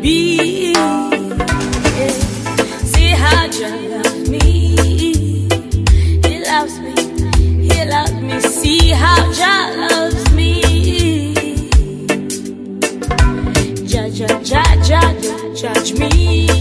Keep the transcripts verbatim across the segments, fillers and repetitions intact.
be. Yeah. See how Jah loves me. He loves me. He loves me. See how Jah loves me. Jah, Jah, Jah, Jah, don't judge me.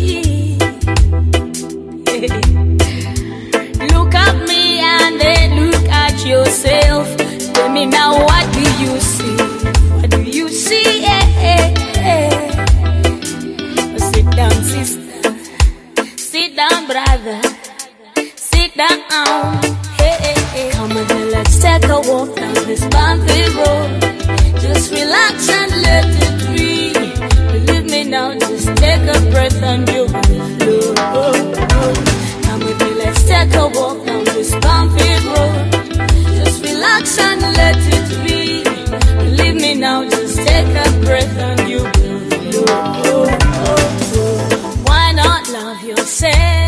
Look at me and then look at yourself. Tell me now, what do you see? What do you see? Yeah, yeah, yeah. Sit down, sister. Sit down, brother. Sit down. Hey, hey, hey. Come on, then let's take a walk down this bumpy road. Just relax and let it breathe. Believe me now, just take a breath and you will flow. Come with me, let's take a walk down this bumpy road. Just relax and let it be. Believe me now, just take a breath and you will flow. Why not love yourself?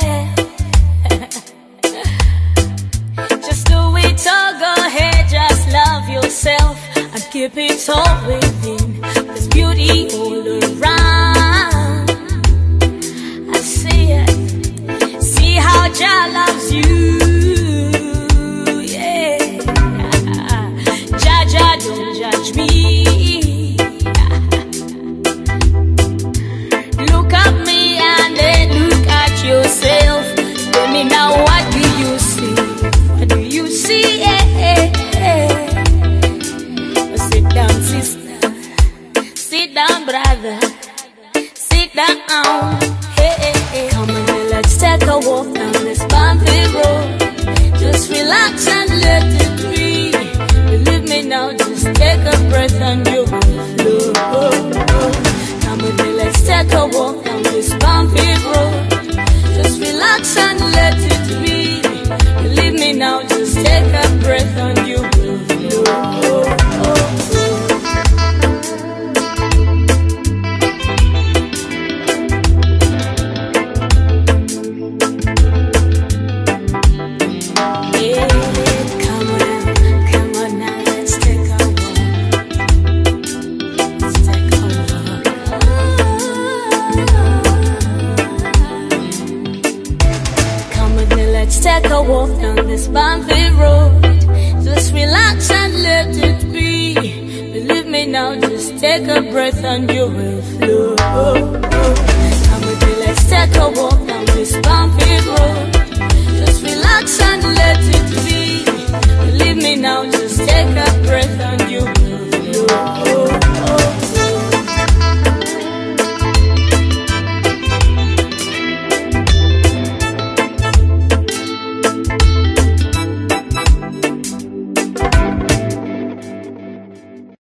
Just do it all, go ahead, just love yourself and keep it all within. There's beauty all around. I see it. See how Jah loves you. Yeah. Jah, Jah, don't judge me. Look at me and then look at yourself. Tell me now, what do you see? What do you see? Yeah, yeah, yeah. Sit down, sister. Sit down, brother. Sit down. Hey, hey, hey. Come on, let's take a walk down this bumpy road. Just relax and let it breathe. Believe me now, just take a breath and you will flow. Come with me, let's take a walk down this bumpy road. Just relax and let it be. Believe me now, just take a breath and you will flow. Yeah, come on now, come on now, let's take a walk. Let's take a walk. Come with me, let's take a walk down this bumpy road. Just relax and let it be. Believe me now, just take a breath and you will flow. Come with me, let's take a walk down